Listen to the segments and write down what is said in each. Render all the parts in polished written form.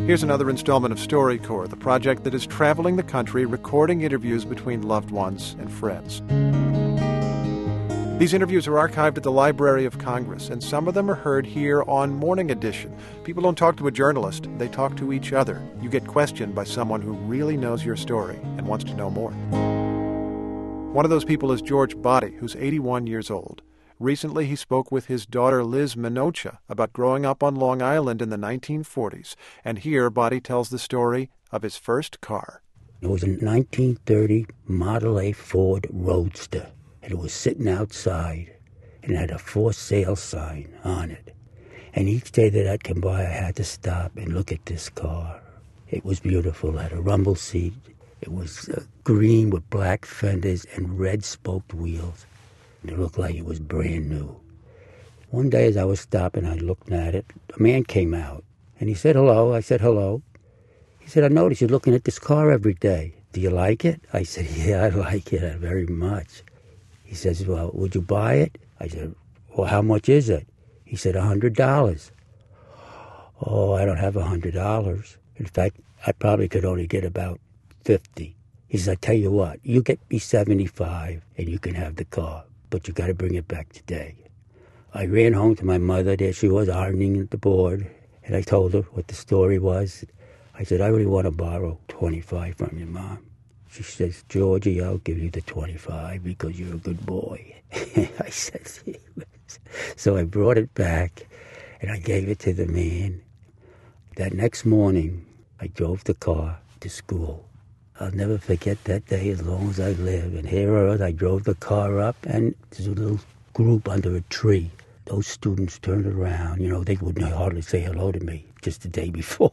Here's another installment of StoryCorps, the project that is traveling the country recording interviews between loved ones and friends. These interviews are archived at the Library of Congress, and some of them are heard here on Morning Edition. People don't talk to a journalist, they talk to each other. You get questioned by someone who really knows your story and wants to know more. One of those people is George Botti, who's 81 years old. Recently, he spoke with his daughter Liz Minocha about growing up on Long Island in the 1940s. And here, Botti tells the story of his first car. It was a 1930 Model A Ford Roadster. And it was sitting outside and it had a for sale sign on it. And each day that I'd come by, I had to stop and look at this car. It was beautiful. It had a rumble seat. It was green with black fenders and red spoked wheels. It looked like it was brand new. One day as I was stopping, I looked at it. A man came out, and he said hello. I said hello. He said, I noticed you're looking at this car every day. Do you like it? I said, yeah, I like it very much. He says, well, would you buy it? I said, well, how much is it? He said, $100. Oh, I don't have $100. In fact, I probably could only get about 50. He says, I tell you what, you get me 75 and you can have the car. But you got to bring it back today. I ran home to my mother. There she was ironing the board. And I told her what the story was. I said, I really want to borrow 25 from your mom. She says, Georgie, I'll give you the 25 because you're a good boy. I said, so I brought it back and I gave it to the man. That next morning, I drove the car to school. I'll never forget that day as long as I live. And here I drove the car up, and there's a little group under a tree. Those students turned around. You know, they wouldn't hardly say hello to me just the day before.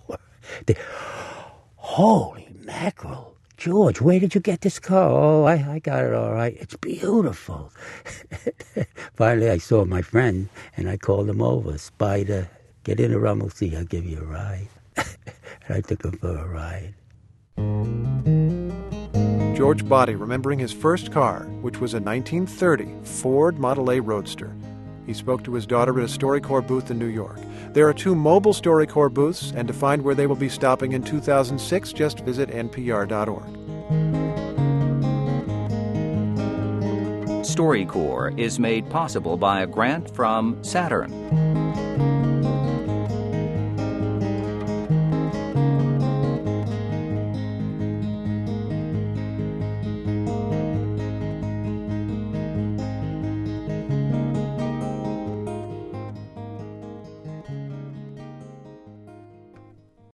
Holy mackerel. George, where did you get this car? Oh, I got it all right. It's beautiful. Finally, I saw my friend, and I called him over. Spider, get in a rumble seat. I'll give you a ride. And I took him for a ride. George Botti remembering his first car, which was a 1930 Ford Model A Roadster. He spoke to his daughter at a StoryCorps booth in New York. There are 2 mobile StoryCorps booths, and to find where they will be stopping in 2006, just visit npr.org. StoryCorps is made possible by a grant from Saturn.